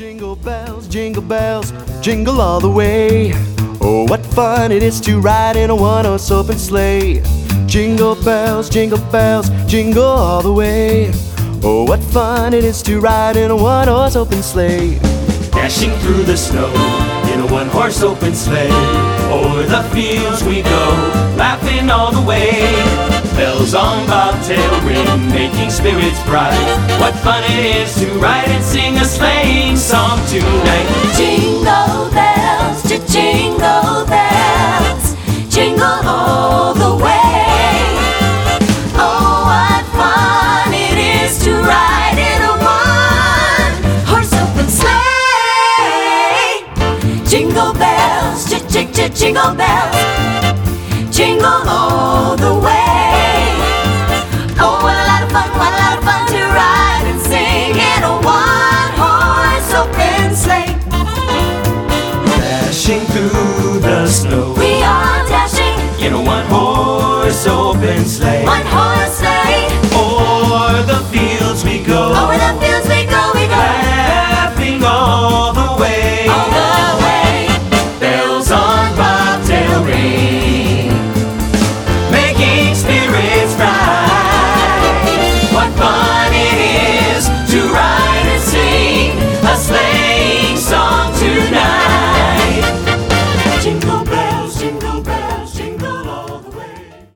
jingle bells, jingle all the way. Oh, what fun it is to ride in a one-horse open sleigh. Jingle bells, jingle all the way. Oh, what fun it is to ride in a one-horse open sleigh. Dashing through the snow in a one-horse open sleigh. O'er the fields we go, laughing all the way. Bells on bobtail ring, making spirits bright. What fun it is to ride and sing a sleighing song tonight. Jingle bells, jingle bells, jingle all the way. Oh, what fun it is to ride in a one-horse open sleigh. Jingle bells, jingle bells, jingle all the way. Oh, what a lot of fun to ride and sing in a one-horse open sleigh. Dashing through the snow, We are dashing in a one-horse open sleigh. one-horse